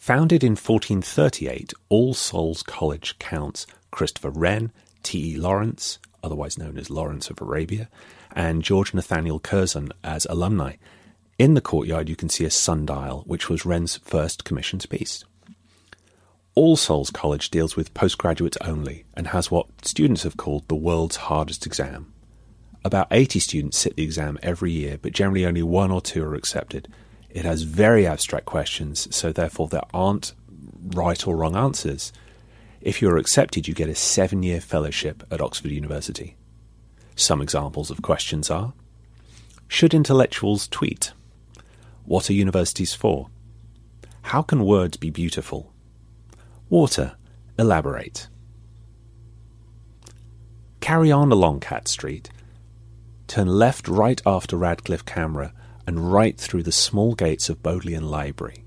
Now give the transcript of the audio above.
Founded in 1438, All Souls College counts Christopher Wren, T.E. Lawrence, otherwise known as Lawrence of Arabia, and George Nathaniel Curzon as alumni. In the courtyard you can see a sundial, which was Wren's first commissioned piece. All Souls College deals with postgraduates only and has what students have called the world's hardest exam. About 80 students sit the exam every year, but generally only 1 or 2 are accepted. It has very abstract questions, so therefore there aren't right or wrong answers. If you are accepted, you get a 7-year fellowship at Oxford University. Some examples of questions are: should intellectuals tweet? What are universities for? How can words be beautiful? Water, elaborate. Carry on along Cat Street. Turn left right after Radcliffe Camera and right through the small gates of Bodleian Library.